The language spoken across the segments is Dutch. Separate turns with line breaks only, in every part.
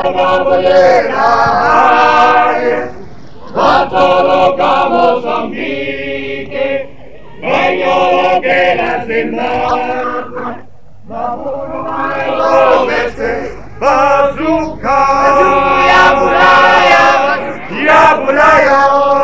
Vatoloca Mozambique, baño que las demás. Bazooka, Yabulaya, Yabulaya,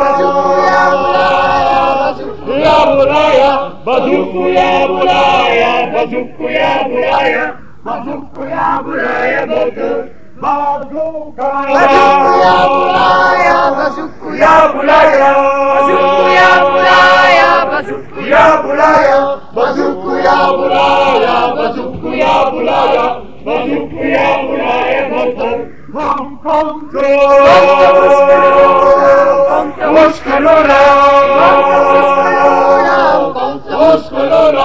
Yabulaya, Bazooka, Yabulaya, Bazooka, Yabulaya, Bazooka, Yabulaya, Bazooka, Yabulaya, Bazooka, Yabulaya, Bazooka, Yabulaya, Bazooka, Yabulaya, Bazooka, Yabulaya, Bazooka, Yabulaya, Bazooka, Yabulaya, Hong Kong, Oskalora, Oskalora,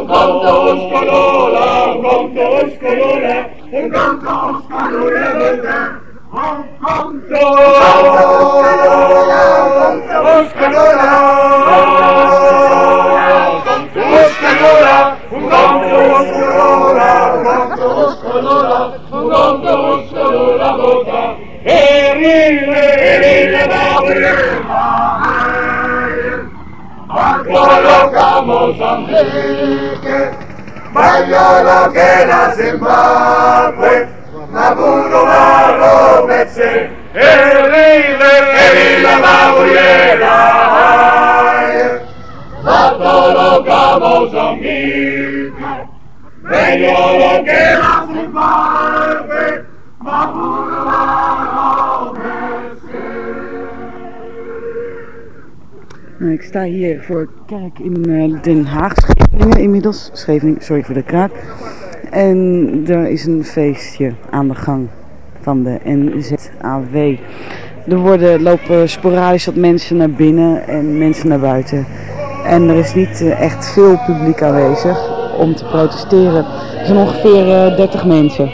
Mozambique, Bayolo que la Zimbabwe, Nabuno Marobetse, Erile Babuyera, Batoloca Mozambique, Bayolo que la Zimbabwe, Nabuno Marobetse.
Ik sta hier voor een kerk in Den Haag, Scheveningen inmiddels. Scheveningen, sorry voor de kraak. En er is een feestje aan de gang van de NZAW. Er lopen sporadisch wat mensen naar binnen en mensen naar buiten. En er is niet echt veel publiek aanwezig om te protesteren. Er zijn ongeveer 30 mensen.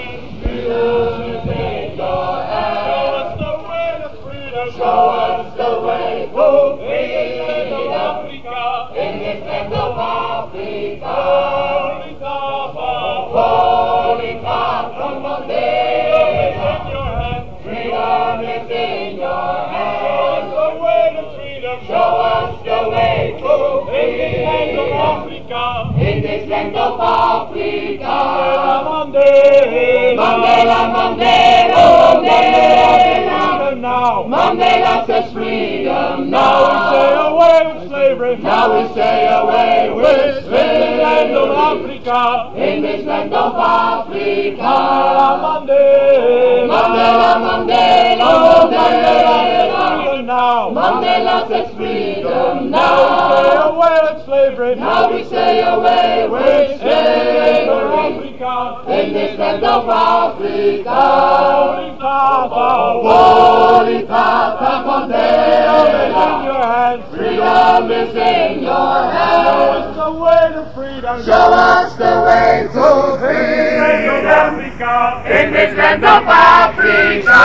Mandela says freedom. Now we say away with slavery. Now we say away with slavery. In this land of Africa. In this land of Africa. Mandela, Mandela, Mandela. Now Mandela says freedom. Now we say away with slavery. Now we say away with slavery. In this land of Africa. Holy Papa, Mandela, in your hands. Freedom is in your hands. Show us the way to freedom. Show us the way to freedom. In this land of Africa.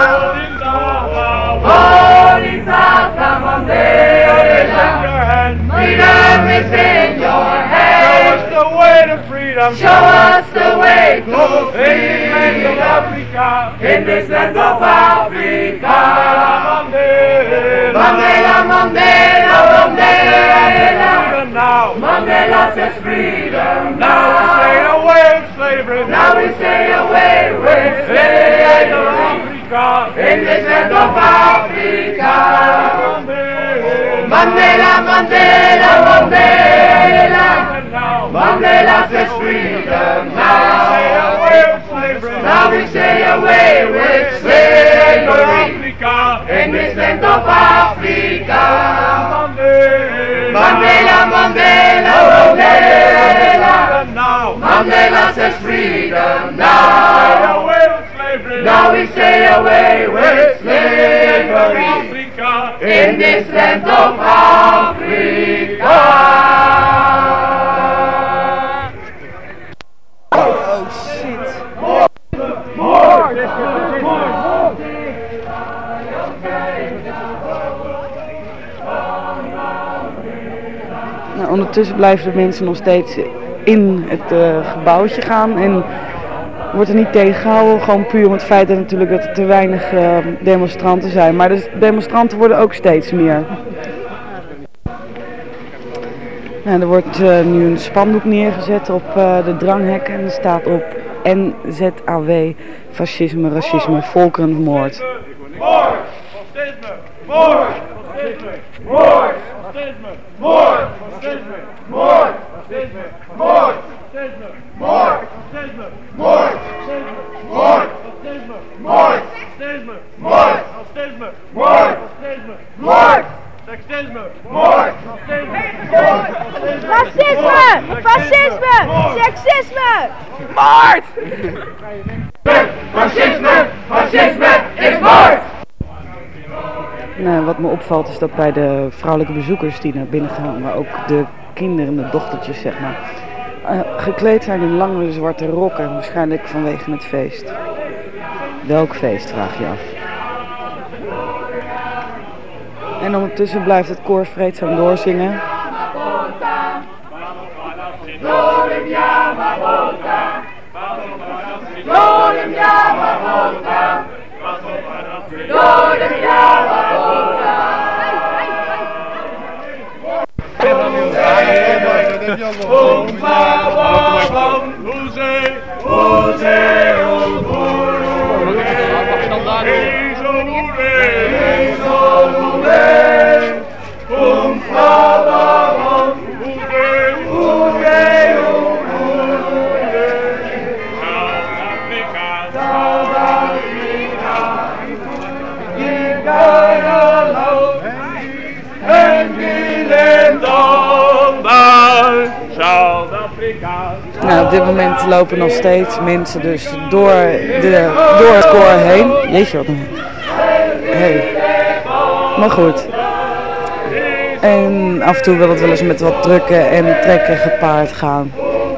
Holy Papa, Mandela, in your hands. Freedom is in your hands. Show us the way to freedom. Show us the way to freedom. In this land of Africa. Mandela, Mandela, Mandela. Now Mandela says freedom. Now we say away with slavery. Now we say away with slavery. In this land of Africa. Mandela, Mandela, Mandela. Mandela says freedom. Now we say away with slavery. Now we say away with slavery. In this land of Africa. Mandela, Mandela, Mandela. Mandela says freedom. Now we say away with slavery. In this land of Africa.
Oh shit. Nou, ondertussen blijven de mensen nog steeds in het gebouwtje gaan en wordt er niet tegengehouden, gewoon puur om het feit dat natuurlijk dat er te weinig demonstranten zijn. Maar de demonstranten worden ook steeds meer. Nou, er wordt nu een spandoek neergezet op de dranghekken en er staat op NZAW, fascisme, racisme, volkerenmoord.
Moord! Fascisme! Moord! Fascisme! Moord! Fascisme! Moord! Fascisme! Moord! Fascisme! Moord! Fascisme! Moord! Fascisme! Moord! Moord! Fascisme! Moord! Fascisme! Moord! Fascisme! Moord! Fascisme! Moord! Seksisme! Moord!
Racisme! Fascisme! Seksisme!
Moord! Fascisme! Fascisme is moord!
Nou, wat me opvalt is dat bij de vrouwelijke bezoekers die naar binnen gaan, maar ook de kinderen, de dochtertjes zeg maar, gekleed zijn in lange zwarte rokken, waarschijnlijk vanwege het feest. Welk feest, vraag je af. En ondertussen blijft het koor vreedzaam doorzingen. Nou, op dit moment lopen nog steeds mensen dus door het koor heen. Jeetje, wat een... Hey. Maar goed. En af en toe wil het wel eens met wat drukken en trekken gepaard gaan.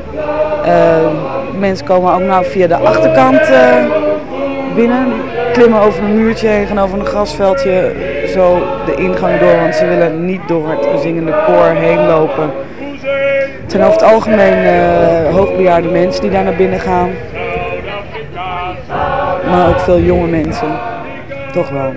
Mensen komen ook nou via de achterkant binnen. Klimmen over een muurtje heen, gaan over een grasveldje zo de ingang door. Want ze willen niet door het zingende koor heen lopen. Het zijn over het algemeen hoogbejaarde mensen die daar naar binnen gaan. Maar ook veel jonge mensen. Toch wel.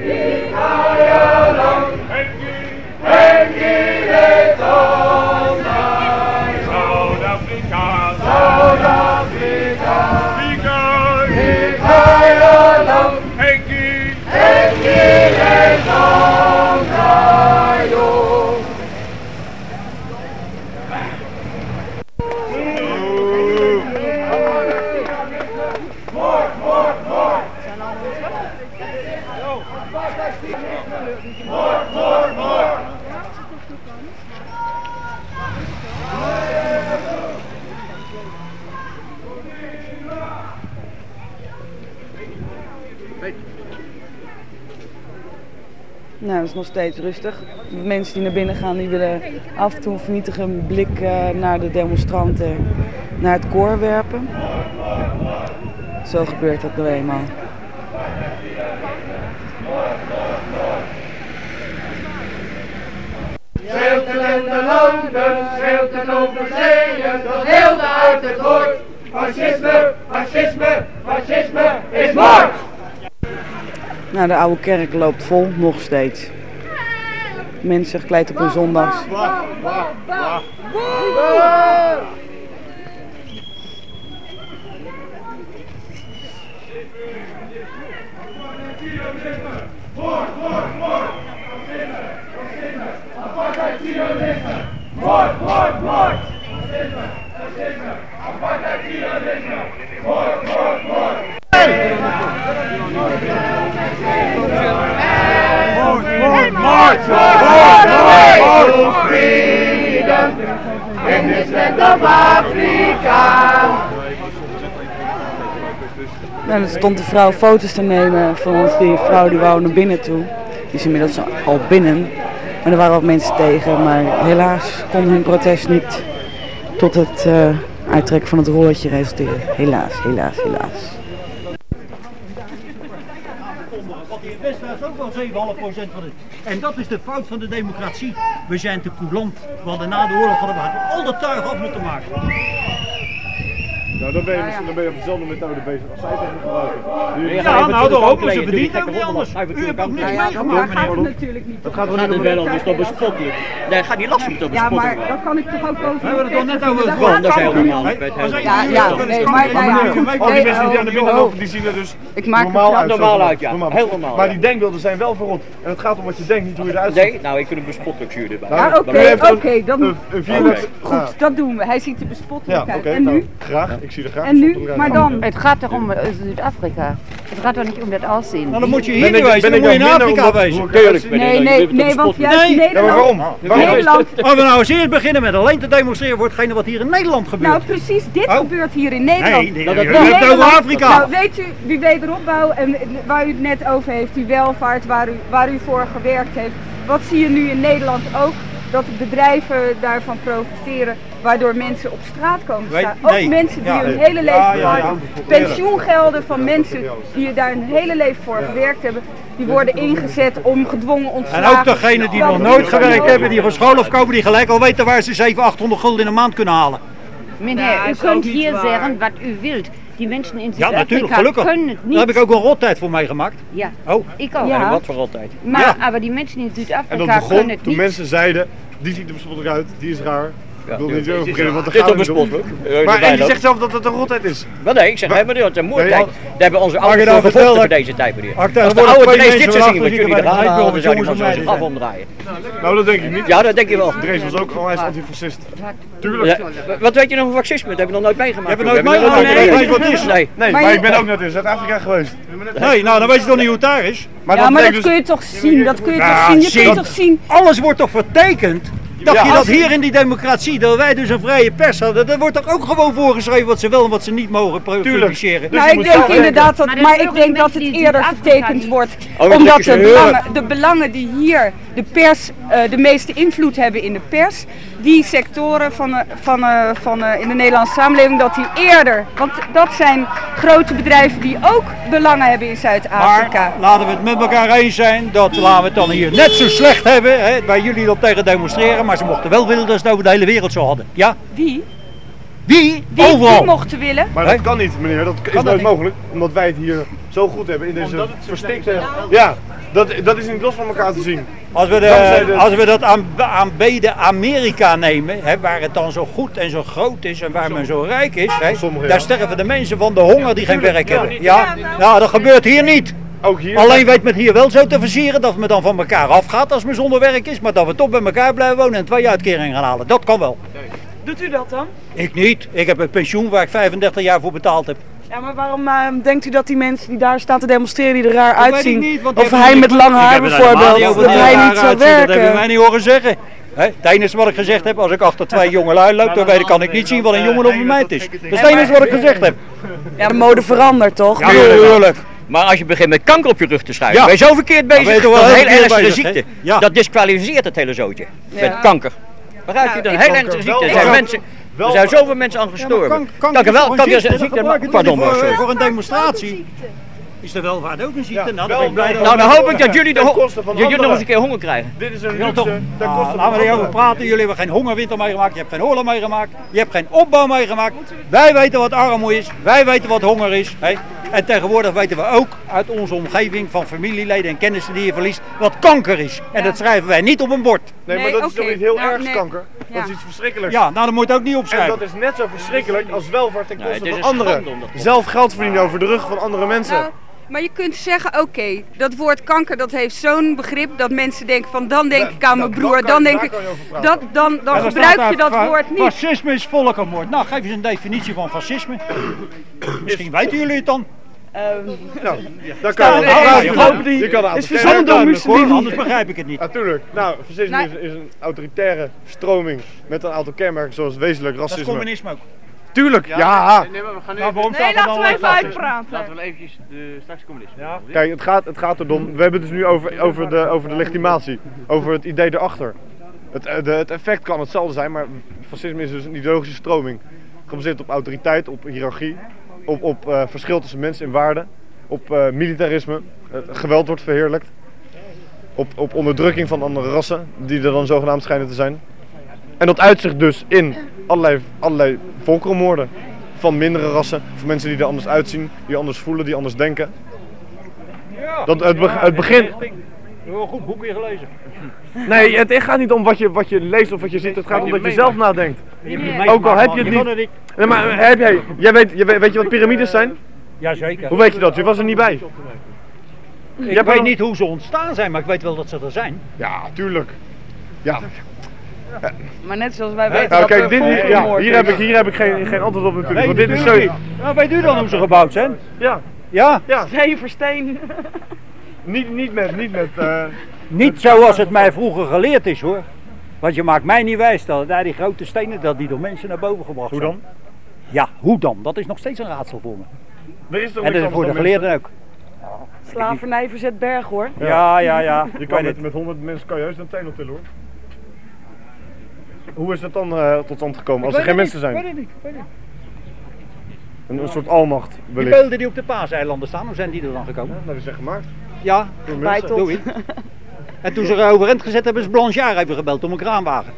Nou, dat is nog steeds rustig. De mensen die naar binnen gaan, die willen af en toe een vernietigende blik naar de demonstranten, naar het koor werpen. Zo gebeurt dat nou eenmaal.
Schreeuwt het in de landen, schreeuwt het over zeeën, tot heel de uit het hoort. Fascisme, fascisme, fascisme is moord!
Nou, de oude kerk loopt vol, nog steeds. Mensen gekleed op hun zondags.
Moord, moord, moord! Fascisme, fascisme, apartheid, zionisme! Moord, moord, moord! Moord, moord, moord, freedom in this land of Africa.
Nou, er stond de vrouw foto's te nemen van ons. Die vrouw die wou naar binnen toe. Die is inmiddels al binnen. Maar er waren wat mensen tegen. Maar helaas kon hun protest niet tot het uittrekken van het rolletje resulteren. Helaas, helaas, helaas.
Want die Westvaart is ook wel 7,5% van het. En dat is de fout van de democratie. We zijn te coulant. We hadden na de oorlog al de tuig af moeten maken.
Nou, dan ben je op dezelfde methode bezig als zij tegen gebruiken.
Ja, nou daarom, ze verdienen ook niet anders. U hebt ook niks meegemaakt.
Daar gaat het natuurlijk niet om.
gaat er
Gaat
niet
het
om.
wel om, is toch bespottelijk? Nee, gaat niet lastig om te
Ja,
bespottelijk.
maar dan kan ik toch ook over...
We hebben het toch net over het
Gewoon, dat is heel normaal.
Ja, nee, maar
Al die mensen die aan de binnen lopen, die zien er dus
ik maak
normaal uit.
Normaal uit, ja.
Normaal.
Heel normaal.
Maar
ja.
die denkbeelden zijn wel verrot. En het gaat om wat je denkt, niet hoe je eruit ziet.
Nee, nou ik vind het bespottelijk zuur erbij.
Ja,
Dan ben je even
oké, dan...
een 400.
Goed, dat doen we. Hij ziet er bespottelijk
Ja,
uit.
oké.
En nu?
Graag, ik zie er graag.
En nu?
bespottelijk uit.
Maar dan?
Het gaat toch om Zuid-Afrika. Het gaat toch niet om dat Aussehen.
Nou, dan moet je
Ben
hier
ik-
wezen,
ben
dan
ik
moet je in
dan minder
Afrika
omdat-
wezen.
hoe ik
Tuurlijk
eruit
ben
zie?
ik.
Nee, want juist
Ja, maar
Nederland...
waarom?
Nederland...
Als we nou eens eerst beginnen met alleen te demonstreren voor hetgene wat hier in Nederland gebeurt.
Nou, precies dit
Oh.
gebeurt hier in Nederland.
Nee,
dat-
je
dat-
hebt het over
Nederland-
Afrika.
Nou, weet u, die wederopbouw en waar u het net over heeft, die welvaart waar u voor gewerkt heeft. Wat zie je nu in Nederland ook? Dat de bedrijven daarvan profiteren, waardoor mensen op straat komen te staan. Ook
Nee.
mensen die
Ja.
hun hele leven
Ja, ja, ja.
lang pensioengelden van mensen die daar hun hele leven voor gewerkt hebben, die worden ingezet om gedwongen
En
ontslagen.
ook degenen die nog nooit gewerkt hebben, die van school afkomen, die gelijk al weten waar ze 700-800 gulden in een maand kunnen halen.
Meneer, u kunt hier zeggen wat u wilt. Die mensen in
Ja, natuurlijk,
Zuid-Afrika
gelukkig.
kunnen het niet.
Daar heb ik ook een rottijd voor meegemaakt.
Ja,
Oh,
ik ook.
Ja.
Wat voor altijd.
Maar,
Ja.
maar die mensen in
En dat
Zuid-Afrika
begon
kunnen het
toen
niet.
mensen zeiden, die ziet er bespottelijk uit, die is raar. Ik wil er niet over beginnen, want er
Dit
gaat
is
het niet om.
bespottelijk.
Maar en die zegt zelf dat het een rotheid is.
Maar nee, ik zeg helemaal niet, het is een moeilijk.
Nee,
Daar hebben onze
Mag je
ouders
nou
voor gevochten
vertellen-
voor deze tijd, meneer.
Als ik
Als de
tegenwoordig
oude
twee
Drees
mensen
dit zou zien wat
van
jullie
achter
eraan
zitten
halen, dan
bij
zou
de
die van
jongens
zich
om
af omdraaien.
Nou, dat denk ik niet.
Ja, dat denk je wel.
Drees was ook onwijs antifascist.
Ja,
Tuurlijk.
wat weet je nog van fascisme? Dat heb je nog nooit meegemaakt.
Je hebt het
We
nooit
hebben
meegemaakt?
nooit
Nee, weet je wat het is?
Nee.
Nee,
Maar
maar
je-
ik ben ook net in Zuid-Afrika geweest.
nee, nou dan weet je toch niet hoe het daar is.
Maar
Ja, maar dat
betekent
kun je toch zien, dat kun je
Ja,
toch zien, je
zie.
kunt toch zien.
Alles wordt toch vertekend? Dacht
Ja,
je dat
als-
hier in die democratie, dat wij dus een vrije pers hadden, dat wordt toch ook gewoon voorgeschreven wat ze wel en wat ze niet mogen publiceren?
Dus
Nou,
je
ik
moet
denk
zelf
inderdaad dat,
Maar dat
maar
is
ik
ook
denk
een
dat
beetje
het
die
eerder
Zuid-Afrika
vertekend
niet-
wordt,
dat
omdat
moet je ze
de belangen die hier de pers de meeste invloed hebben in de pers, die sectoren in de Nederlandse samenleving, dat die eerder, want dat zijn grote bedrijven die ook belangen hebben in Zuid-Afrika.
Maar laten we het met elkaar eens zijn, dat laten we het dan hier net zo slecht hebben, hè, waar jullie dat tegen demonstreren, maar ze mochten wel willen dat ze het over de hele wereld zo hadden. Ja?
Wie?
Wie?
Die
Overal.
mochten willen?
Maar dat kan niet, meneer. Dat is
dat
nooit
niet?
mogelijk. Omdat wij het hier zo goed hebben in deze verstikte... Ja, dat is niet los van elkaar te zien.
Als we dat aanbeden Amerika nemen, hè, waar het dan zo goed en zo groot is en waar men zo rijk is, hè,
Sommigen,
daar
ja.
sterven de mensen van de honger die geen werk hebben. Ja? Nou, dat gebeurt hier niet.
Ook hier.
Alleen weet men hier wel zo te versieren dat men dan van elkaar afgaat als men zonder werk is, maar dat we toch bij elkaar blijven wonen en 2 uitkeringen gaan halen. Dat kan wel.
Doet u dat dan?
Ik niet. Ik heb een pensioen waar ik 35 jaar voor betaald heb.
Ja, maar waarom denkt u dat die mensen die daar staan te demonstreren, die er raar
Dat weet
uitzien,
ik niet, want die
of
hebben
hij
niet-
met lang
Ik
haar
heb het helemaal niet
bijvoorbeeld,
over
dat
die
hij
rare
niet zou
uitzien, Dat heb je mij
werken?
niet horen zeggen. Hè, het enige wat ik gezegd heb, als ik achter 2 jongelui loop, dan kan ik niet zien wat een jongen of een meid is. Dat is het enige wat ik gezegd heb.
Ja, de mode verandert toch?
Ja, natuurlijk.
Maar als je begint met kanker op je rug te schuiven,
Ja.
ben je zo verkeerd bezig.
ben je toch
Dat
wel
is een
heel
hele
verkeerd
ernstige
bezig,
ziekte.
hè? Ja.
Dat disqualificeert het hele zootje. Met kanker. Begrijp je? Dat is een hele ernstige ziekte. Er zijn mensen, er zijn zoveel mensen aan gestorven. Kanker wel, kanker is een ziekte. Pardon, maar sorry.
Voor een demonstratie is de welvaart ook een ziekte. Nou, dan ben ik blij dat
Nou, dan hoop ik dat jullie
Ten koste van
nog eens
anderen.
een keer honger krijgen.
Dit is een
Ja, toch?
luxe ten koste van
Laten we erover
anderen.
praten. Jullie hebben geen hongerwinter meegemaakt. Je hebt geen oorlog meegemaakt. Je hebt geen opbouw meegemaakt. Wij weten wat armoede is. Wij weten wat honger is. Hè? En tegenwoordig weten we ook uit onze omgeving van familieleden en kennissen die je verliest wat kanker is. En dat schrijven wij niet op een bord.
Nee, maar
Nee,
dat is
oké.
toch niet heel
Nou,
erg
nee.
kanker?
Ja.
Dat is iets verschrikkelijks.
Ja, nou dan moet je het ook niet
En
opschrijven.
dat is net zo verschrikkelijk als welvaart ten
Nee,
koste
het is
van
een
anderen.
schande om dat-
Zelf geld verdienen over de rug van andere mensen.
Nou, maar je kunt zeggen, oké, dat woord kanker dat heeft zo'n begrip dat mensen denken van dan denk ik aan mijn broer, dan denk ik, dan
En er
gebruik
staat
je
daar,
dat woord niet.
Fascisme is volkenmoord. Nou, geef eens een definitie van fascisme. Misschien weten jullie het dan.
Nou, dan kan je je kan een
is
aantal
verzonnen door
Duidelijk, hoor,
Mussolini.
anders begrijp ik het niet.
Natuurlijk. Nou, fascisme
Nou-
is een autoritaire stroming met een aantal kenmerken zoals wezenlijk
Dat is
racisme.
communisme ook.
Tuurlijk, ja.
Nee, maar we gaan nu
Nou, waarom
Nee,
staat er
laten
dan
we even
fascisme?
uitpraten.
laten we eventjes straks communisme.
Ja.
Kijk, het gaat erom. We hebben het dus nu over de legitimatie, over het idee erachter. Het effect kan hetzelfde zijn, maar fascisme is dus een ideologische stroming. Gebaseerd op autoriteit, op hiërarchie, op verschil tussen mens en waarde, op militarisme. Het geweld wordt verheerlijkt. Op onderdrukking van andere rassen, die er dan zogenaamd schijnen te zijn. En dat uitzicht dus in allerlei volkerenmoorden.
van mindere rassen, van mensen die er anders uitzien, die anders voelen, die anders denken.
Ja,
Dat het begin.
Je hebt wel een goed boek weer gelezen.
Nee, het gaat niet om wat je leest of wat je ziet, het gaat om dat je zelf nadenkt. Ook al heb je het niet. Nee, maar weet je wat piramides zijn?
Jazeker.
Hoe weet je dat? Je was er niet bij.
Ik weet niet hoe ze ontstaan zijn, maar ik weet wel dat ze er zijn.
Ja, tuurlijk. Ja.
Maar net zoals wij weten
Nou,
dat
kijk,
er volkenmoord is.
hier heb ik geen antwoord op natuurlijk.
Nee,
Want dit is zo.
natuurlijk niet. Nou, weet u dan hoe ze gebouwd zijn?
Ja.
Ja?
Steen voor steen.
Niet zoals het mij vroeger geleerd is hoor. Want je maakt mij niet wijs dat daar die grote stenen dat die door mensen naar boven gebracht zijn.
Hoe dan?
Ja, hoe dan? Dat is nog steeds een raadsel voor me.
Er is toch
En dat is voor de geleerden ook.
Slavernij verzet berg hoor.
Ja.
Je kan met 100 mensen kan je heus een teen optillen hoor. Hoe is dat dan tot stand gekomen als er geen mensen zijn?
Ik weet het niet.
Een soort almacht
Die
wellicht.
beelden die op de Paaseilanden staan, hoe zijn die er dan gekomen?
Dat is echt gemaakt.
Ja, doe ik. En toen ze er overeind gezet hebben, is Blanchard even gebeld om een kraanwagen.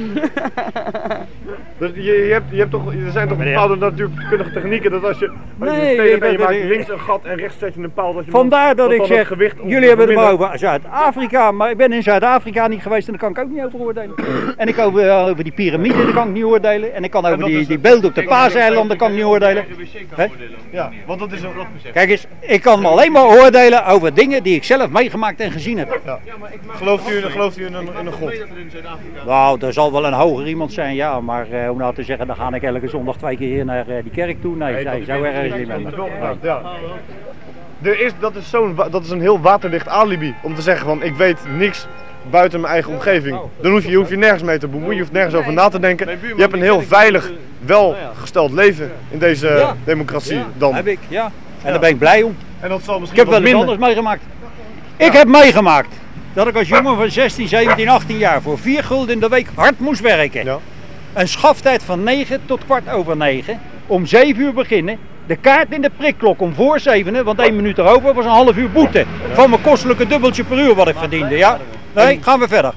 Dus je hebt toch, er zijn toch bepaalde natuurkundige technieken dat als je
Nee,
een steen hebt en je
dat-
maakt links een gat en rechts zet je een paal dat je
Vandaar dat ik
dan
zeg,
het gewicht
jullie hebben het maar
vermindert.
over Zuid-Afrika, maar ik ben in Zuid-Afrika niet geweest en daar kan ik ook niet over oordelen. En ik over die piramiden, daar kan ik niet oordelen. En ik kan over die beelden op de Paaseilanden kan ik niet oordelen. Hè?
Ja, want dat is een...
Kijk eens, ik kan alleen maar oordelen over dingen die ik zelf meegemaakt en gezien heb.
Ja. Gelooft u in een god?
Nou, er zal wel een hoger iemand zijn, ja, maar om nou te zeggen, dan ga ik elke zondag 2 keer hier naar die kerk toe. Nee, zo erg is het niet met me.
Ja. Dat is een heel waterdicht alibi om te zeggen van ik weet niks buiten mijn eigen omgeving. Dan hoef je nergens mee te bemoeien, je hoeft nergens over na te denken. Je hebt een heel veilig, welgesteld leven in deze democratie dan.
Heb ik, ja. En daar ben ik blij om.
En dat zal
Ik
misschien
heb wel eens anders meegemaakt. Ik heb meegemaakt dat ik als jongen van 16, 17, 18 jaar voor 4 gulden in de week hard moest werken.
Ja.
Een schaftijd van 9 tot 9:15. Om 7 uur beginnen. De kaart in de prikklok om voor 7, want 1 minuut erover was een half uur boete. Van mijn kostelijke dubbeltje per uur wat ik verdiende. Ja? Nee, gaan we verder.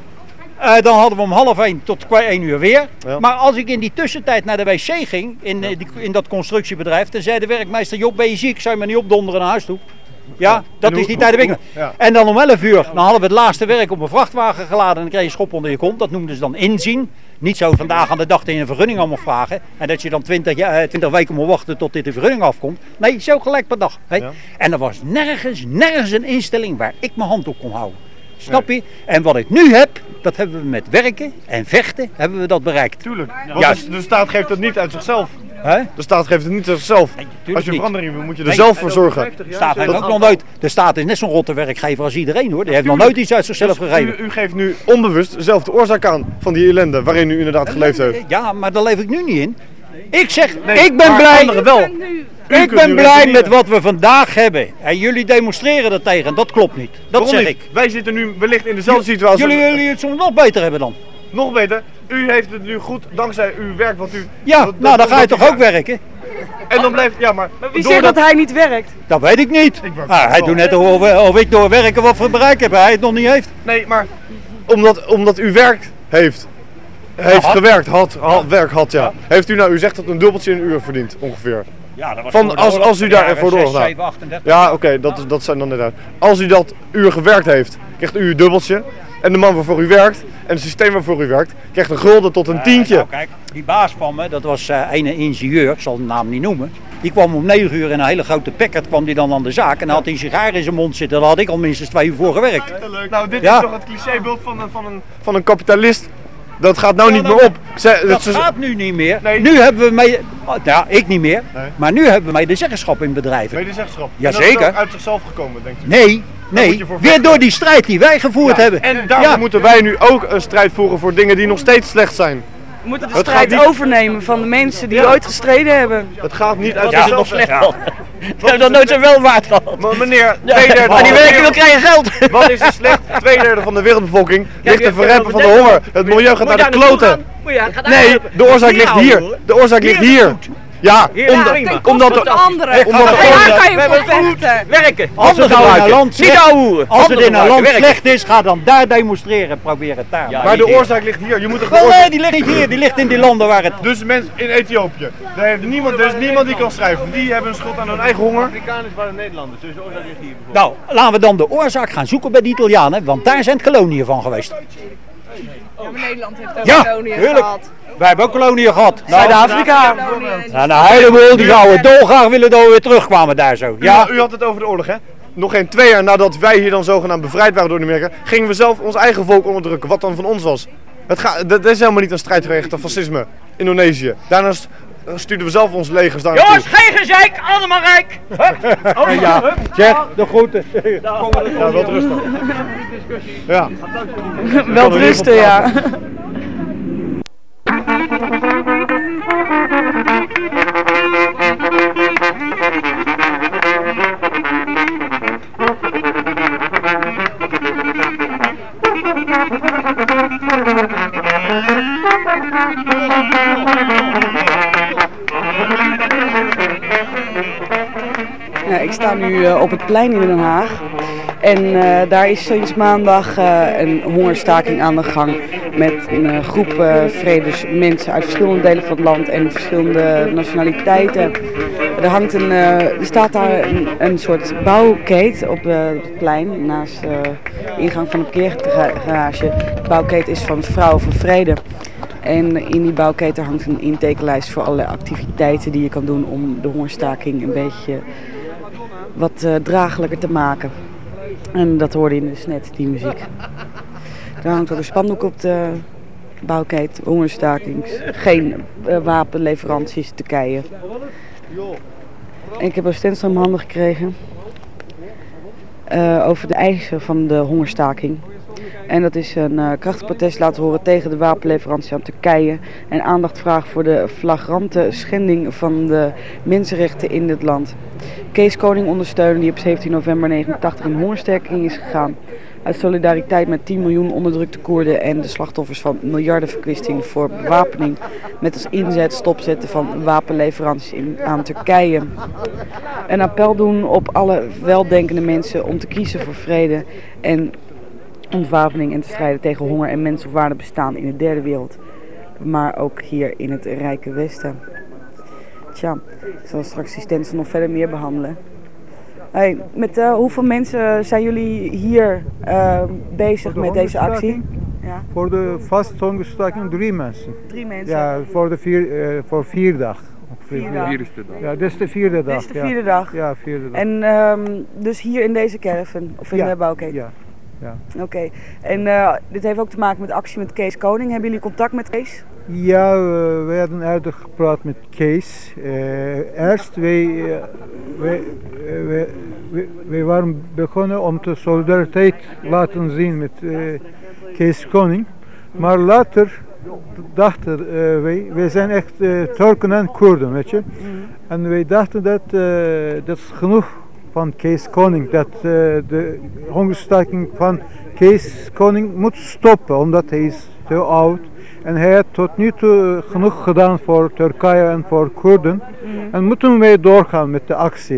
Dan hadden we om 12:30 tot 1 uur weer.
Ja.
Maar als ik in die tussentijd naar de wc ging, in dat constructiebedrijf, dan zei de werkmeester, Job, ben je ziek? Zou je me niet opdonderen naar huis toe? Ja, dat is die tijd.
Ja.
En dan om 11 uur, dan hadden we het laatste werk op een vrachtwagen geladen en dan kreeg je schop onder je kont. Dat noemden ze dan inzien. Niet zo vandaag aan de dag dat je een vergunning allemaal vragen. En dat je dan 20 weken moet wachten tot dit de vergunning afkomt. Nee, zo gelijk per dag. Hè?
Ja.
En er was nergens een instelling waar ik mijn hand op kon houden. Snap je? En wat ik nu heb, dat hebben we met werken en vechten, hebben we dat bereikt.
Tuurlijk.
Ja.
Want de staat geeft het niet uit zichzelf.
Hè?
De staat geeft het niet uit zichzelf.
tuurlijk
Als je
niet.
verandering wil, moet je er zelf voor zorgen.
De staat heeft ook nog nooit. De staat is net zo'n rotte werkgever als iedereen hoor. Die heeft nog nooit iets uit zichzelf gegeven.
U geeft nu onbewust zelf de oorzaak aan van die ellende waarin u inderdaad geleefd heeft.
Ja, maar daar leef ik nu niet in. Ik zeg,
Nee,
ik ben
maar
blij.
anderen wel.
Ik ben blij met wat we vandaag hebben. En jullie demonstreren er tegen. Dat klopt niet. Dat
Waarom
zeg
niet?
ik.
Wij zitten nu wellicht in dezelfde situatie.
Jullie het soms nog beter hebben dan.
Nog beter, u heeft het nu goed dankzij uw werk wat u...
Ja, nou dan ga je toch ook werken?
En dan blijft, ja maar...
Wie zegt dat hij niet werkt?
Dat weet ik niet.
werk
Hij
wel.
doet net of ik door werken wat voor bereik heb. Hij het nog niet heeft.
Nee, maar omdat u werkt heeft gewerkt, werk had, ja. Heeft u nou, u zegt dat u een dubbeltje in een uur verdient, ongeveer.
Ja, dat was
Van, als u daar voor doorgaat.
7, 38.
Ja, oké, dat zijn dan net uit. Als u dat uur gewerkt heeft, krijgt u uw dubbeltje. En de man waarvoor u werkt, en het systeem waarvoor u werkt, krijgt een gulden tot een tientje.
Nou, kijk, die baas van me, dat was een ingenieur, ik zal de naam niet noemen. Die kwam om 9 uur in een hele grote packet, kwam die dan aan de zaak en dan had hij een sigaar in zijn mond zitten. Daar had ik al minstens 2 uur voor gewerkt.
Nou, dit
Ja.
is toch het clichébeeld van een kapitalist. Dat gaat nou niet meer op.
Dat gaat nu niet meer.
Nee.
Nu hebben we mee, nou ik niet meer,
Nee.
maar nu hebben we medezeggenschap in bedrijven.
Medezeggenschap.
Jazeker.
En dat is ook uit zichzelf gekomen, denkt u?
Nee,
moet je voor
weer
vechten.
door die strijd die wij gevoerd hebben.
En daarvoor moeten wij nu ook een strijd voeren voor dingen die nog steeds slecht zijn.
We moeten de
Het
strijd
gaat niet-
overnemen van de mensen die ooit gestreden hebben.
Het gaat niet uit
Wat is het nog
zichzelf.
slecht van? We hebben nog nooit zo wel waard gehad.
Maar meneer, 2/3
Maar die werken wil krijgen geld.
Wat is er slecht? 2/3 van de wereldbevolking ligt te verreppen van de honger. Het milieu gaat naar de kloten. Nee, de oorzaak ligt hier. De oorzaak ligt hier. Ja, omdat
de anderen.
Omdat
daar kan je voor vechten.
Werken.
Als het in een land
Werken.
slecht is, ga dan daar demonstreren. Probeer het daar.
Ja,
maar de
niet hier.
oorzaak ligt hier. Je moet toch
Wel, nee, die ligt niet hier. Die ligt in die landen waar het...
Dus mensen in Ethiopië. Daar heeft niemand, er is niemand die kan schrijven. Die hebben een schuld aan hun eigen honger.
Afrikaners waren Nederlanders, dus de oorzaak ligt hier bijvoorbeeld.
Nou, laten we dan de oorzaak gaan zoeken bij de Italianen, want daar zijn het koloniën van geweest.
Ja, maar Nederland heeft ook
Ja,
koloniën
tuurlijk.
gehad.
Wij hebben ook koloniën gehad.
Zuid-Afrika.
En een heleboel die zouden dolgraag willen dat we weer terugkwamen daar zo.
Ja, u had het over de oorlog, hè? Nog geen 2 jaar nadat wij hier dan zogenaamd bevrijd waren door de Amerika, gingen we zelf ons eigen volk onderdrukken, wat dan van ons was. Dat is helemaal niet een strijd geweest tegen fascisme. Indonesië. Daarnaast stuurden we zelf onze legers daar naartoe.
Jongens, geen gezeik, allemaal rijk.
Ja, zeg, de groeten.
Ja, wel rustig. Ja.
Wel rusten, ja.
Ja, ik sta nu op het plein in Den Haag en daar is sinds maandag een hongerstaking aan de gang met een groep vredesmensen uit verschillende delen van het land en verschillende nationaliteiten. Er staat daar een soort bouwkeet op het plein naast de ingang van de parkeergarage. De bouwkeet is van Vrouwen voor Vrede. En in die bouwketen hangt een intekenlijst voor allerlei activiteiten die je kan doen om de hongerstaking een beetje wat draaglijker te maken. En dat hoorde je dus net, die muziek. Er hangt ook een spandoek op de bouwketen, hongerstakings, geen wapenleveranties Turkije. En ik heb een stencil in mijn handen gekregen over de eisen van de hongerstaking. En dat is een krachtig protest laten horen tegen de wapenleverantie aan Turkije. En aandacht vragen voor de flagrante schending van de mensenrechten in dit land. Kees Koning ondersteunen die op 17 november 1989 in hongerstaking is gegaan. Uit solidariteit met 10 miljoen onderdrukte Koerden en de slachtoffers van miljardenverkwisting voor bewapening. Met als inzet stopzetten van wapenleveranties aan Turkije. Een appel doen op alle weldenkende mensen om te kiezen voor vrede en ontwapening en te strijden tegen honger en mensonwaardig bestaan in de derde wereld. Maar ook hier in het rijke Westen. Tja, ik zal straks die stencil nog verder meer behandelen. Hey, met hoeveel mensen zijn jullie hier bezig met deze actie?
Ja. Voor de vast hongerstaking 3 mensen.
3 mensen?
Ja, voor 4 dagen.
4 dagen?
Ja, dit is de 4e dag.
Dit is de 4e dag?
Ja, 4e dag.
En dus hier in deze caravan, of in de bouwketen?
Ja. Ja.
Oké. En dit heeft ook te maken met de actie met Kees Koning. Hebben jullie contact met Kees?
Ja, we hadden eerder gepraat met Kees. Eerst wij waren begonnen om de solidariteit laten zien met Kees Koning. Maar later dachten wij zijn echt Turken en Koerden, weet je. En wij dachten dat is genoeg van Kees Koning, dat de hongerstaking van Kees Koning moet stoppen, omdat hij is te oud. En hij heeft tot nu toe genoeg gedaan voor Turkije en voor Koerden. En moeten wij doorgaan met de actie.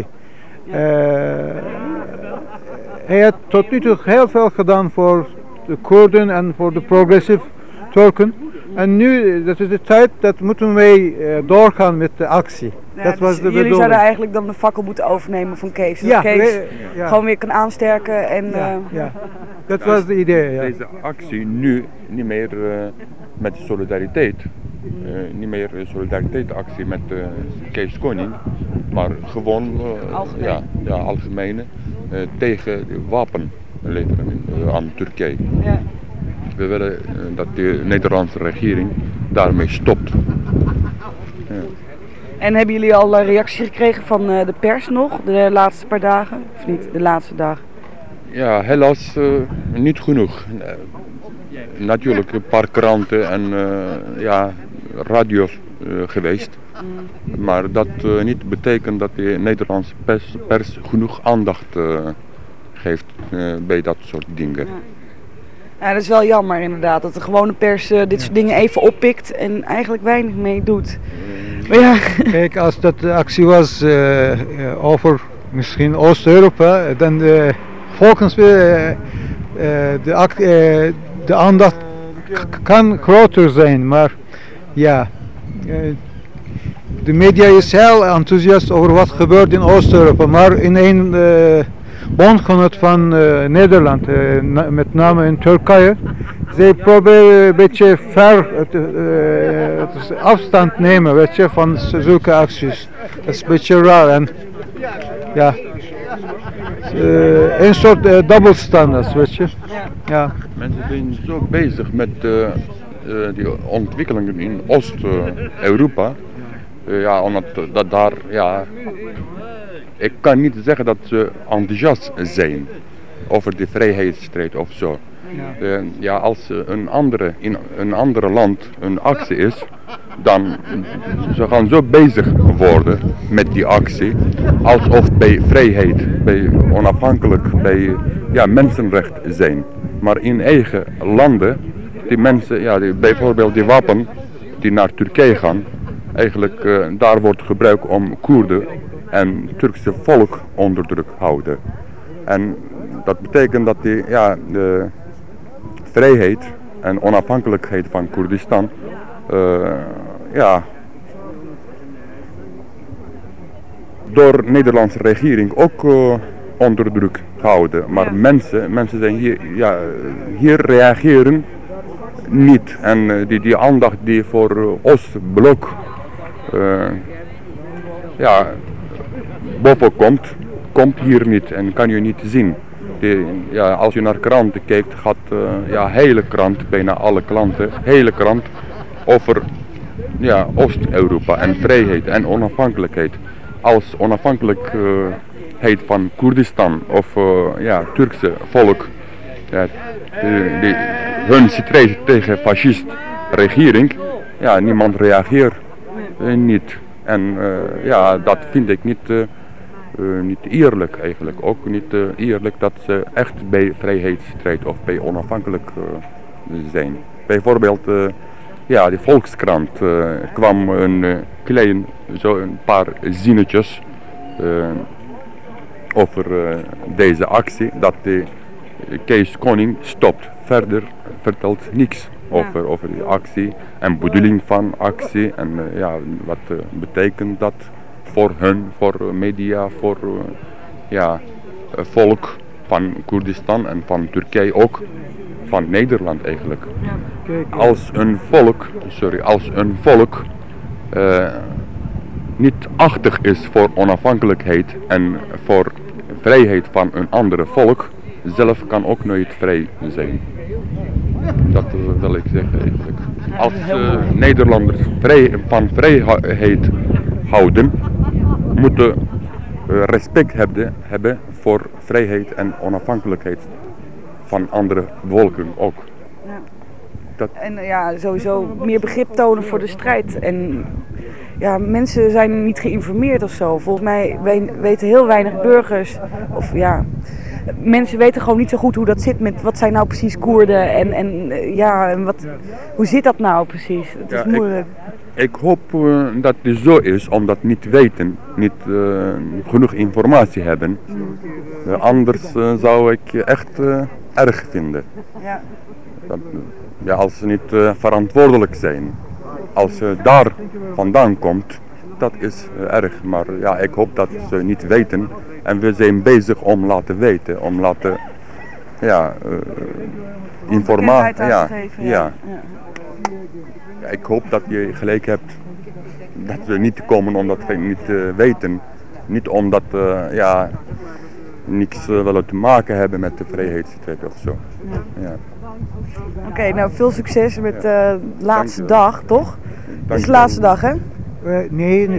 Hij heeft tot nu toe heel veel gedaan voor de Koerden en voor de progressieve Turken. En nu, dat is de tijd, dat moeten wij doorgaan met de actie.
Ja,
dat
dus
was de
jullie
bedoeling.
zouden eigenlijk dan de fakkel moeten overnemen van Kees. Dat Kees gewoon weer kan aansterken. En,
ja. Dat was het idee. Ja.
Deze actie nu niet meer met solidariteit. Niet meer solidariteitsactie met Kees Koning. Maar gewoon algemene tegen de wapenlevering aan Turkije.
Ja.
We willen dat de Nederlandse regering daarmee stopt. Ja.
En hebben jullie al reacties gekregen van de pers nog, de laatste paar dagen? Of niet, de laatste dagen?
Ja, helaas niet genoeg. Natuurlijk een paar kranten en radio's geweest. Maar dat niet betekent dat de Nederlandse pers genoeg aandacht geeft bij dat soort dingen.
Ja, dat is wel jammer inderdaad, dat de gewone pers dit soort dingen even oppikt en eigenlijk weinig mee doet. Ja.
Kijk, als dat de actie was over misschien Oost-Europa, dan volgens de aandacht kan groter zijn, maar ja, de media is heel enthousiast over wat gebeurt in Oost-Europa, maar in een bondgenoot van Nederland, met name in Turkije, zij proberen een beetje afstand nemen, weet je, van zulke acties. Dat is een beetje raar en ja, een soort double standards, weet je. Ja.
Mensen zijn zo bezig met die ontwikkelingen in Oost-Europa. Ja, omdat dat daar, ja, ik kan niet zeggen dat ze enthousiast zijn over de vrijheidsstrijd of zo. Ja, als in een andere land een actie is, dan ze gaan zo bezig worden met die actie, alsof bij vrijheid, bij onafhankelijk, bij mensenrecht zijn. Maar in eigen landen, die mensen, ja, bijvoorbeeld die wapen die naar Turkije gaan, eigenlijk daar wordt gebruikt om Koerden en Turkse volk onder druk houden. En dat betekent dat de vrijheid en onafhankelijkheid van Koerdistan door de Nederlandse regering ook onder druk houden. Maar mensen zijn hier reageren niet. En die aandacht die voor Oostblok boven komt hier niet en kan je niet zien. Als je naar kranten kijkt, gaat hele krant, bijna alle klanten, hele krant over Oost-Europa en vrijheid en onafhankelijkheid. Als onafhankelijkheid van Koerdistan of Turkse volk, hun strijd tegen fascist regering, niemand reageert niet. En dat vind ik niet eerlijk eigenlijk. Ook niet eerlijk dat ze echt bij vrijheidsstrijd of bij onafhankelijk zijn. Bijvoorbeeld, de Volkskrant kwam een paar zinnetjes over deze actie, dat de Kees Koning stopt. Verder vertelt niks over die actie en bedoeling van actie en wat betekent dat voor hun, voor media, voor volk van Koerdistan en van Turkije ook, van Nederland eigenlijk. Als een volk niet achtig is voor onafhankelijkheid en voor vrijheid van een andere volk, zelf kan ook nooit vrij zijn. Dat wil ik zeggen eigenlijk. Als Nederlanders van vrijheid houden, moeten respect hebben voor vrijheid en onafhankelijkheid van andere volken ook.
En sowieso meer begrip tonen voor de strijd. En mensen zijn niet geïnformeerd of zo. Volgens mij weten heel weinig burgers, mensen weten gewoon niet zo goed hoe dat zit met wat zijn nou precies Koerden en hoe zit dat nou precies? Het is moeilijk.
Ik hoop dat het zo is, omdat niet weten, niet genoeg informatie hebben. Anders zou ik echt erg vinden. Als ze niet verantwoordelijk zijn. Als ze daar vandaan komt, dat is erg. Maar ik hoop dat ze niet weten. En we zijn bezig om laten weten, om laten informatie geven. Ik hoop dat je gelijk hebt dat we niet komen omdat we niet weten. Niet omdat niks willen te maken hebben met de vrijheidsstrijd of zo.
Oké, nou veel succes met de laatste dag, toch? Het is de laatste dag, hè?
Nee,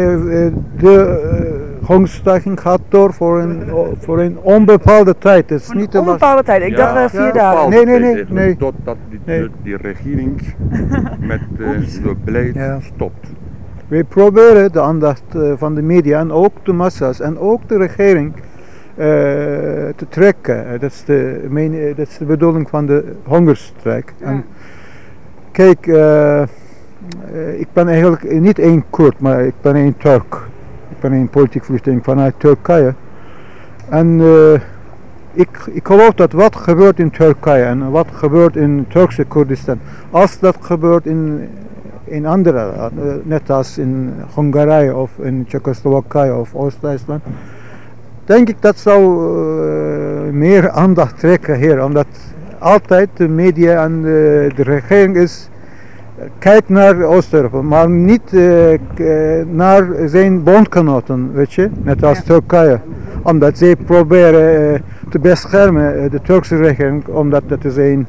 de hongerstaking gaat door voor een onbepaalde tijd. Het is niet
onbepaalde tijd? Ik dacht 4 dagen.
Nee. Totdat die regering met het beleid stopt.
We proberen de aandacht van de media en ook de massa's en ook de regering te trekken. Dat is de bedoeling van de hongerstrijk. En kijk, ik ben eigenlijk niet één Koerd, maar ik ben één Turk. Ik ben een politiek vluchteling vanuit Turkije. En ik geloof dat wat gebeurt in Turkije en wat gebeurt in Turkse Koerdistan, als dat gebeurt in andere, net als in Hongarije of in Tsjechoslowakije of Oost-Duitsland, denk ik dat zou meer aandacht trekken hier, omdat altijd de media en de regering kijkt naar Oost-Europa, maar niet naar zijn bondgenoten, weet je, net als Turkije. Omdat zij proberen te beschermen de Turkse regering, omdat het is een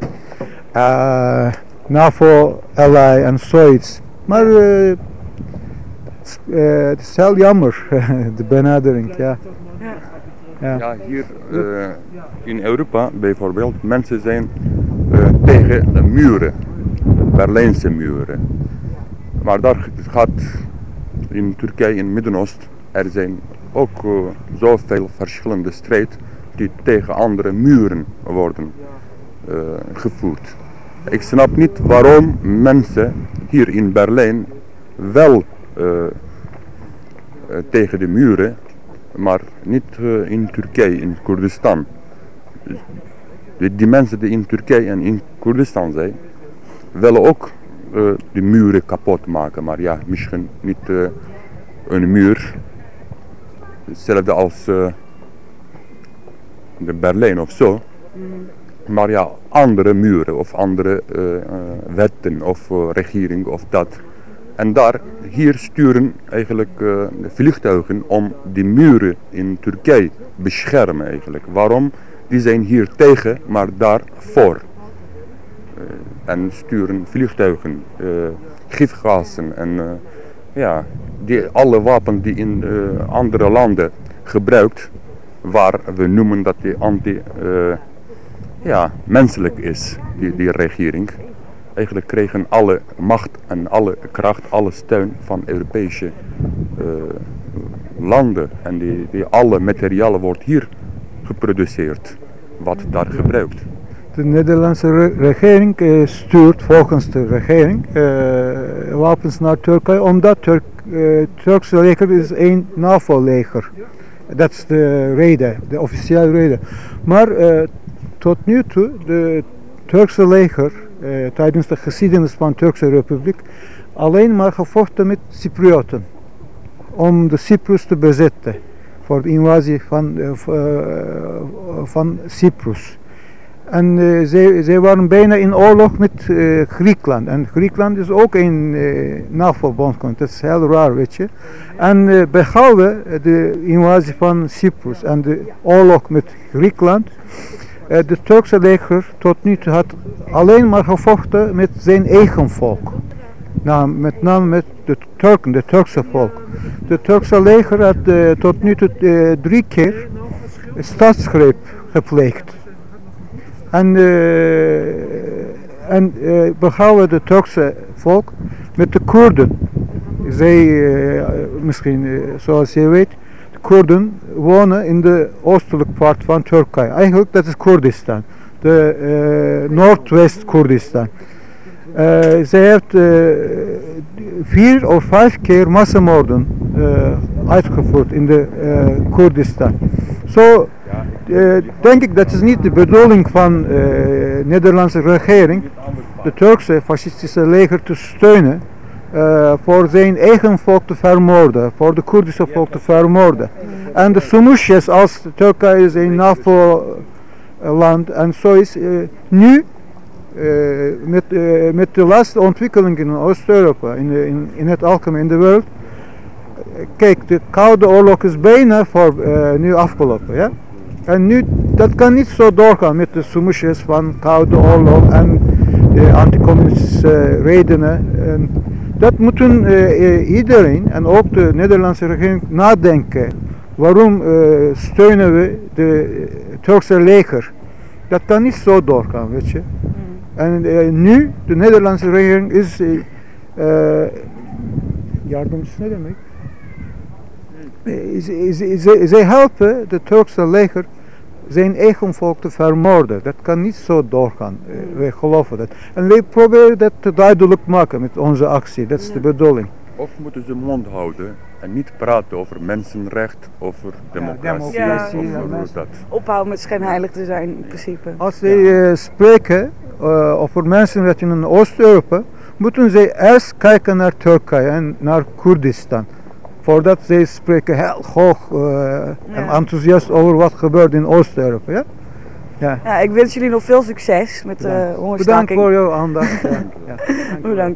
NAVO-ally en zoiets. Maar het is heel jammer, de benadering, ja.
Ja, hier in Europa bijvoorbeeld, mensen zijn tegen de muren, Berlijnse muren. Maar daar gaat in Turkije, in Midden-Oosten, er zijn ook zoveel verschillende strijd die tegen andere muren worden gevoerd. Ik snap niet waarom mensen hier in Berlijn wel tegen de muren, maar niet in Turkije, in Koerdistan. Die mensen die in Turkije en in Koerdistan zijn, willen ook de muren kapot maken, maar ja, misschien niet een muur, hetzelfde als de Berlijn of zo, maar ja, andere muren of andere wetten of regering of dat. En hier sturen eigenlijk de vliegtuigen om die muren in Turkije beschermen eigenlijk. Waarom? Die zijn hier tegen, maar daar voor. En sturen vliegtuigen, gifgassen en alle wapens die in andere landen gebruikt, waar we noemen dat die menselijk is, die regering. Eigenlijk kregen alle macht en alle kracht, alle steun van Europese landen. En die alle materialen wordt hier geproduceerd, wat daar gebruikt.
De Nederlandse regering stuurt volgens de regering wapens naar Turkije, omdat Turkse leger is een NAVO-leger. Dat is de reden, de officiële reden. Maar tot nu toe, de Turkse leger, tijdens de geschiedenis van de Turkse Republiek, alleen maar gevochten met Cyprioten. Om de Cyprus te bezetten, voor de invasie van Cyprus. En zij waren bijna in oorlog met Griekenland. En Griekenland is ook een NAVO-bondgenoot. Dat is heel raar, weet je. En behalve de invasie van Cyprus en de oorlog met Griekenland, de Turkse leger tot nu toe had alleen maar gevochten met zijn eigen volk. Met name met de Turken, de Turkse volk. De Turkse leger had tot nu toe 3 keer staatsgreep gepleegd. En behalve de Turkse volk met de Koerden. Zij, misschien zoals je weet, de Koerden wonen in de oostelijke part van Turkije. Eigenlijk dat is Koerdistan, de Noordwest Koerdistan. Zij heeft 4 of 5 keer massamoorden uitgevoerd in de Koerdistan. Zo denk ik dat is niet de bedoeling van de Nederlandse regering, de Turkse fascistische leger te steunen voor zijn eigen volk te vermoorden, voor de Koerdische volk te vermoorden. En de Soemuşjes, als Turkije is een NAVO-land en zo is nu met de laatste ontwikkelingen in Oost-Europa, in het algemeen in de wereld. Kijk, de Koude Oorlog is bijna nu afgelopen, ja? En nu, dat kan niet zo doorgaan met de Soemuşjes van Koude Oorlog en de anticommunistische redenen. Dat moeten iedereen en ook de Nederlandse regering nadenken. Waarom steunen we de Turkse leger? Dat kan niet zo doorgaan, weet je. En nu, de Nederlandse regering is yardımcısı ne demek? Zij helpen de Turkse leger zijn eigen volk te vermoorden. Dat kan niet zo doorgaan. Wij geloven dat. En wij proberen dat te duidelijk maken met onze actie. Dat is de bedoeling.
Of moeten ze mond houden en niet praten over mensenrecht, over democratie, over dat.
Ophouden met schijnheilig te zijn in principe.
Als zij spreken over mensenrechten in Oost-Europa, moeten zij eerst kijken naar Turkije en naar Koerdistan. Voordat zij spreken heel hoog en enthousiast over wat gebeurt in Oost-Europa. Ja?
Ja, ik wens jullie nog veel succes met de hongerstaking.
Bedankt voor jouw aandacht.
Bedankt.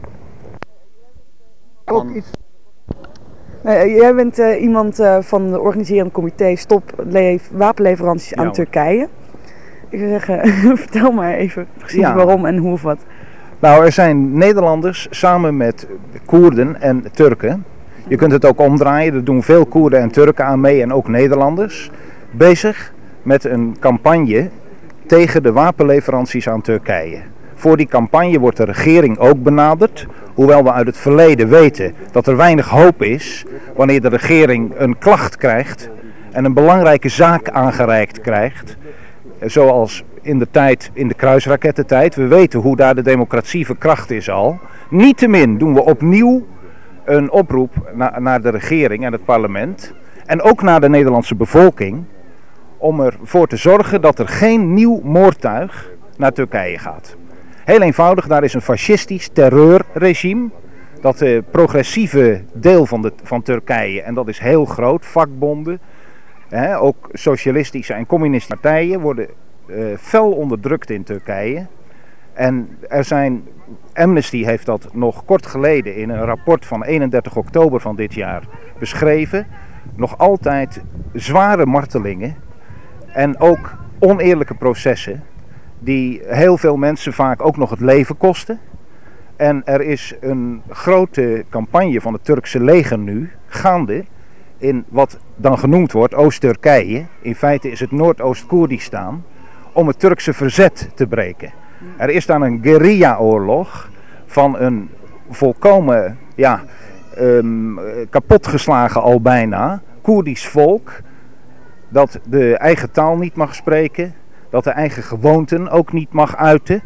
Ook iets.
Jij bent iemand van het organiserend comité Stop Wapenleveranties aan Turkije. Ik zou zeggen, vertel maar even precies waarom en hoe of wat.
Nou, er zijn Nederlanders samen met Koerden en Turken. Je kunt het ook omdraaien, er doen veel Koerden en Turken aan mee en ook Nederlanders. Bezig met een campagne tegen de wapenleveranties aan Turkije. Voor die campagne wordt de regering ook benaderd. Hoewel we uit het verleden weten dat er weinig hoop is wanneer de regering een klacht krijgt en een belangrijke zaak aangereikt krijgt. Zoals in de kruisrakettentijd. We weten hoe daar de democratie verkracht is al. Niettemin doen we opnieuw een oproep naar de regering en het parlement. En ook naar de Nederlandse bevolking. Om ervoor te zorgen dat er geen nieuw moordtuig naar Turkije gaat. Heel eenvoudig, daar is een fascistisch terreurregime. Dat progressieve deel van Turkije, en dat is heel groot, vakbonden. Ook socialistische en communistische partijen worden fel onderdrukt in Turkije. En Amnesty heeft dat nog kort geleden in een rapport van 31 oktober van dit jaar beschreven. Nog altijd zware martelingen en ook oneerlijke processen die heel veel mensen vaak ook nog het leven kosten. En er is een grote campagne van het Turkse leger nu gaande in wat dan genoemd wordt Oost-Turkije. In feite is het Noordoost-Koerdistan, om het Turkse verzet te breken. Er is dan een guerrilla-oorlog van een volkomen kapotgeslagen al bijna Koerdisch volk dat de eigen taal niet mag spreken, dat de eigen gewoonten ook niet mag uiten.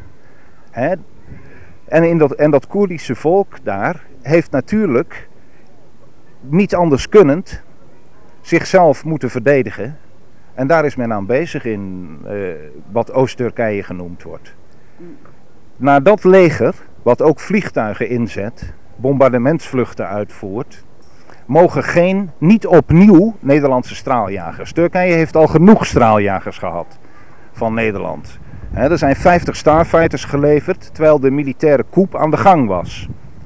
En dat Koerdische volk daar heeft natuurlijk niet anders kunnend zichzelf moeten verdedigen. En daar is men aan bezig in wat Oost-Turkije genoemd wordt. Naar dat leger, wat ook vliegtuigen inzet, bombardementsvluchten uitvoert, mogen niet opnieuw Nederlandse straaljagers. Turkije heeft al genoeg straaljagers gehad van Nederland. Er zijn 50 Starfighters geleverd, terwijl de militaire coup aan de gang was.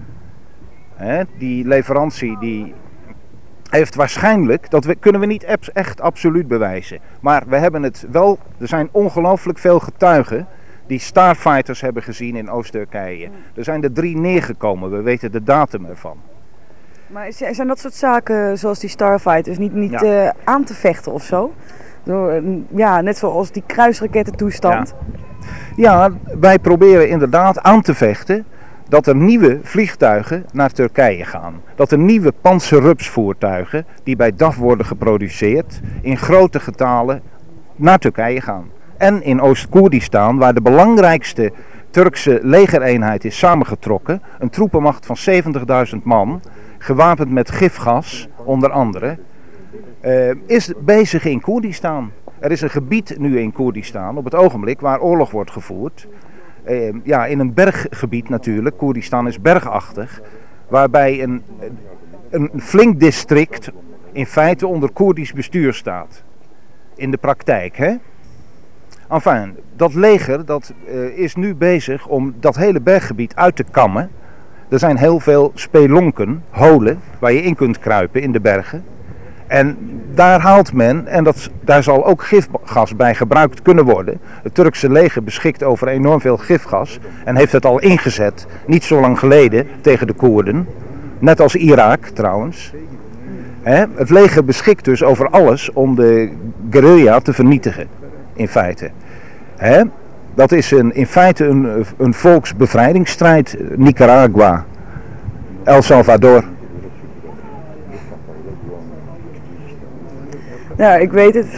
Die leverantie die heeft waarschijnlijk, kunnen we niet echt absoluut bewijzen. Maar we hebben het wel, er zijn ongelooflijk veel getuigen die Starfighters hebben gezien in Oost-Turkije. Er zijn er 3 neergekomen, we weten de datum ervan.
Maar zijn dat soort zaken zoals die Starfighters niet aan te vechten of zo? Net zoals die kruisrakettentoestand.
Ja, wij proberen inderdaad aan te vechten dat er nieuwe vliegtuigen naar Turkije gaan. Dat er nieuwe Panzerrups-voertuigen die bij DAF worden geproduceerd in grote getalen naar Turkije gaan. En in Oost-Koerdistan, waar de belangrijkste Turkse legereenheid is samengetrokken, een troepenmacht van 70.000 man, gewapend met gifgas onder andere, is bezig in Koerdistan. Er is een gebied nu in Koerdistan op het ogenblik waar oorlog wordt gevoerd. In een berggebied natuurlijk, Koerdistan is bergachtig, waarbij een flink district in feite onder Koerdisch bestuur staat. In de praktijk, hè? Enfin, dat leger is nu bezig om dat hele berggebied uit te kammen. Er zijn heel veel spelonken, holen, waar je in kunt kruipen in de bergen. En daar haalt men, en daar zal ook gifgas bij gebruikt kunnen worden. Het Turkse leger beschikt over enorm veel gifgas en heeft het al ingezet, niet zo lang geleden, tegen de Koerden. Net als Irak trouwens. Het leger beschikt dus over alles om de guerrilla te vernietigen, in feite. Dat is in feite een volksbevrijdingsstrijd, Nicaragua, El Salvador.
Ja, ik weet het.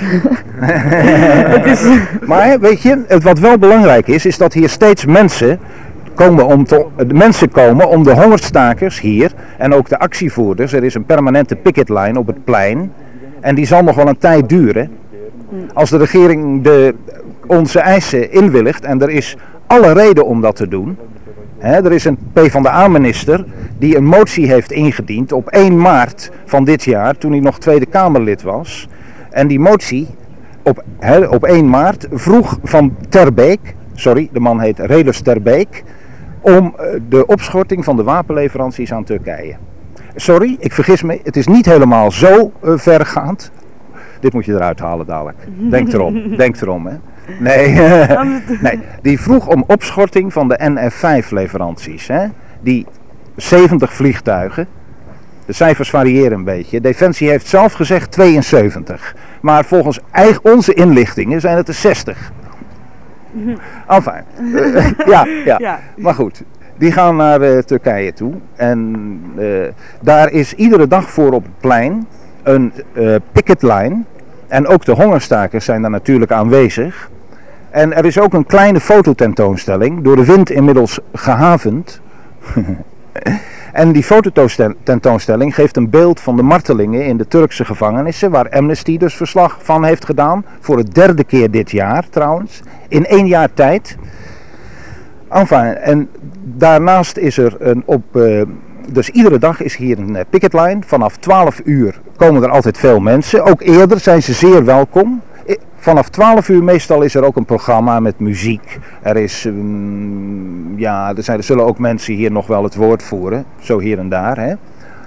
Maar weet je, wat wel belangrijk is dat hier steeds mensen komen om de hongerstakers hier en ook de actievoerders. Er is een permanente picketline op het plein en die zal nog wel een tijd duren. Als de regering onze eisen inwilligt, en er is alle reden om dat te doen. Er is een PvdA-minister die een motie heeft ingediend op 1 maart van dit jaar, toen hij nog Tweede Kamerlid was. En die motie op 1 maart vroeg van Terbeek, de man heet Relus Terbeek, om de opschorting van de wapenleveranties aan Turkije. Sorry, ik vergis me, het is niet helemaal zo vergaand. Dit moet je eruit halen dadelijk. Denk erom, hè. Nee, die vroeg om opschorting van de NF5 leveranties. Hè? Die 70 vliegtuigen. De cijfers variëren een beetje. Defensie heeft zelf gezegd 72. Maar volgens onze inlichtingen zijn het er 60. Enfin, ja. Maar goed. Die gaan naar Turkije toe. En daar is iedere dag voor op het plein een picketline. En ook de hongerstakers zijn daar natuurlijk aanwezig. En er is ook een kleine fototentoonstelling, door de wind inmiddels gehavend. En die fototentoonstelling geeft een beeld van de martelingen in de Turkse gevangenissen, waar Amnesty dus verslag van heeft gedaan, voor het 3e keer dit jaar trouwens, in 1 jaar tijd. Enfin, en daarnaast is er dus iedere dag is hier een picketline. Vanaf 12 uur komen er altijd veel mensen. Ook eerder zijn ze zeer welkom. Vanaf 12 uur meestal is er ook een programma met muziek. Er zullen ook mensen hier nog wel het woord voeren. Zo hier en daar. Hè.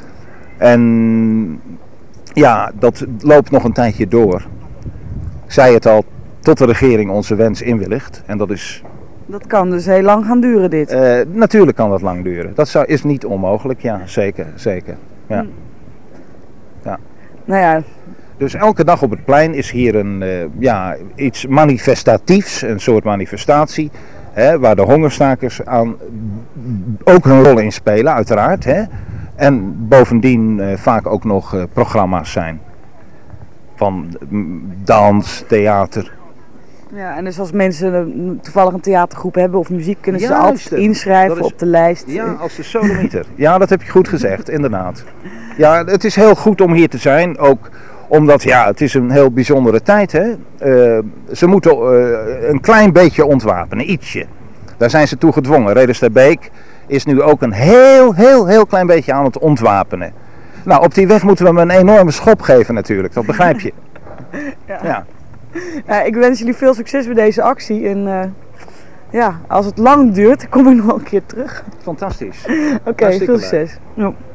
En ja, dat loopt nog een tijdje door. Ik zei het al, tot de regering onze wens inwilligt. En dat is...
Dat kan dus heel lang gaan duren, dit.
Natuurlijk kan dat lang duren. Dat is niet onmogelijk, ja, zeker. Ja. Ja.
Nou ja.
Dus elke dag op het plein is hier iets manifestatiefs, een soort manifestatie, waar de hongerstakers ook hun rol in spelen, uiteraard. En bovendien vaak ook nog programma's zijn van dans, theater.
Ja, en dus als mensen toevallig een theatergroep hebben of muziek, kunnen ze altijd inschrijven op de lijst.
Ja, als de sodemieter. Ja, dat heb je goed gezegd, inderdaad. Ja, het is heel goed om hier te zijn, ook omdat het is een heel bijzondere tijd. Hè? Ze moeten een klein beetje ontwapenen, ietsje. Daar zijn ze toe gedwongen. Relus Terbeek is nu ook een heel klein beetje aan het ontwapenen. Nou, op die weg moeten we hem een enorme schop geven natuurlijk, dat begrijp je. Ja.
Ik wens jullie veel succes met deze actie en als het lang duurt, kom ik nog een keer terug.
Fantastisch.
Oké, veel succes. Ja.